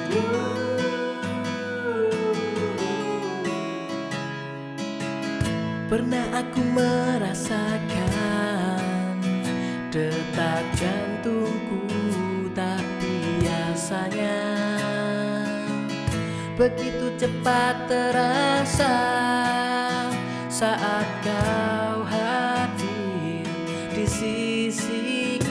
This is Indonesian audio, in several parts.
Pernah aku merasakan detak jantungku tak biasanya, begitu cepat terasa saat kau hadir di sisiku.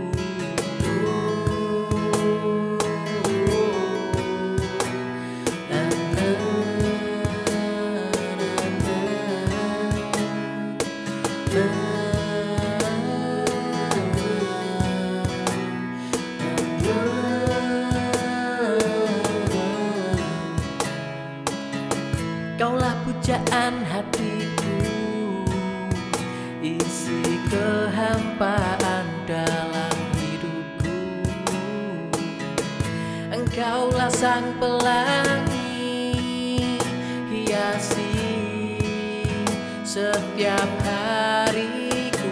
Kaulah pujaan hatiku, isi kehampaan dalam hidupku. Engkaulah sang pelangi, hiasi setiap hariku.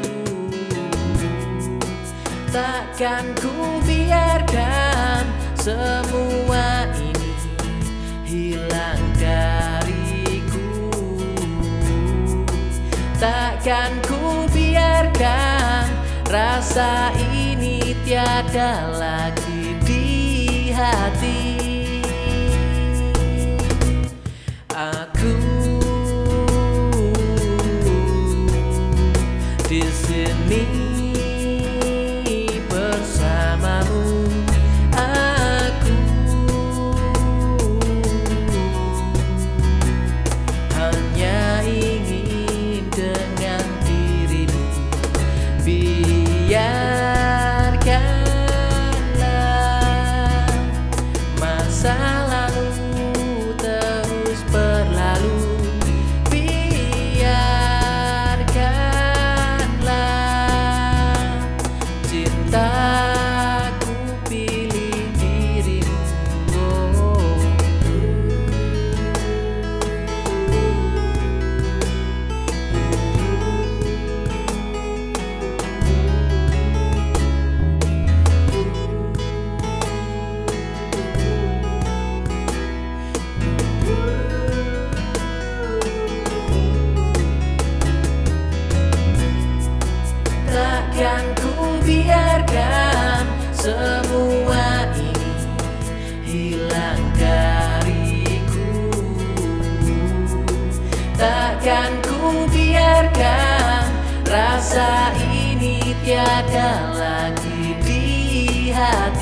Takkan ku biarkan semua ini hilang dariku. Takkan ku biarkan rasa ini tiada lagi di hati. Aku di sini bersamamu. Aku hanya ingin dengan dirimu. Biarkanlah masa lalu terus berlalu. Biarkanlah cintaku pilih dirimu. Takkan ku biarkan semua ini hilang dariku. Takkan ku biarkan rasa ini tiada lagi di hati.